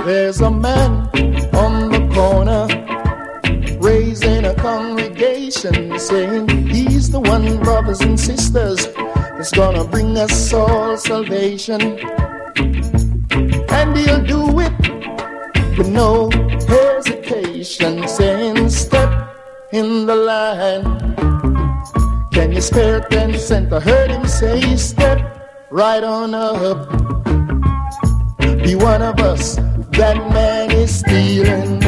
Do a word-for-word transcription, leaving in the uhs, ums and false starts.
There's a man on the corner raising a congregation, saying he's the one, brothers and sisters, that's gonna bring us all salvation. And he'll do it with no hesitation, saying step in the line. Can you spare ten cents? I heard him say step right on up. Be one of us, that man is stealing.